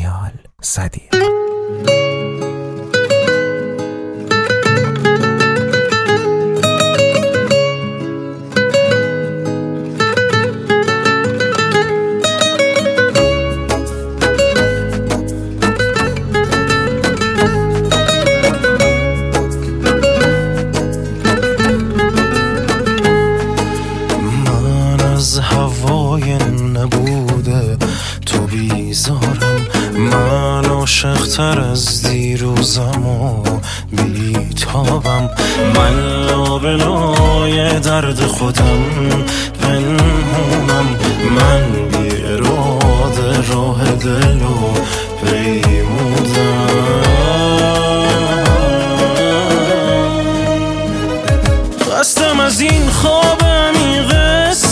دانیال صدیق. هوای نبوده تو بیزارم، من عاشق‌تر از دیروزم و بیتابم، من لابلای درد خودم پنهونم، من بی اراده راه دل و پیمودم. خستم از این خواب عمیقه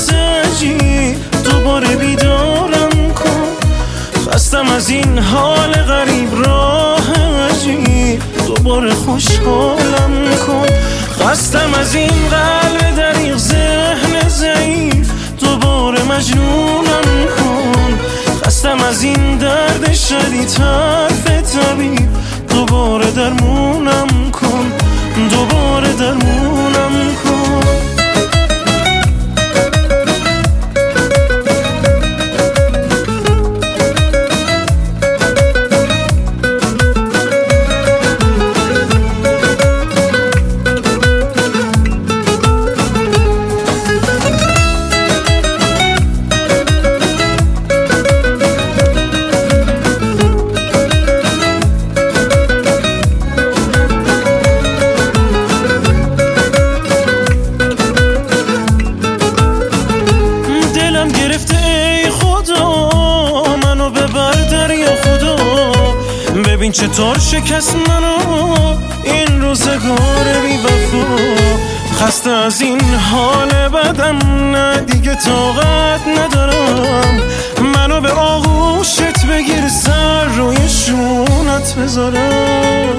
دوباره بیدارم کن، خستم از این حال غریب راه عجیب دوباره خوشحالم کن، خستم از این قلب دریغ ذهن ضعیف دوباره مجنونم کن، خستم از این درد شدید حرف طبیب دوباره درمونم کن، دوباره درمونم کن. ببین چطور شکست منو این روزگار بی وفا، خسته از این حال بدم نه دیگه طاقت ندارم، منو به آغوشت بگیر سر روی شونت بذارم.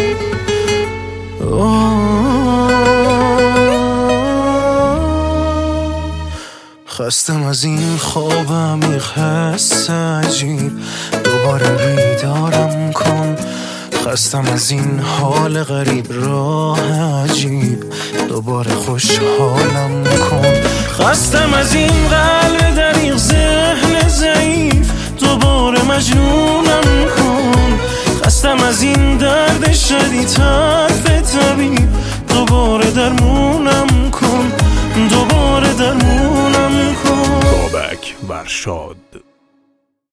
خستم از این خواب عمیق حس عجیب دوباره بیدارم کن، خستم از این حال غریب راه عجیب دوباره خوشحالم کن، خستم از این قلب دریغ ذهن ضعیف دوباره مجنونم کن، خستم از این درد شدید حرف طبیب دوباره درمونم کن، دوباره درمونم کن. بابک برشاد.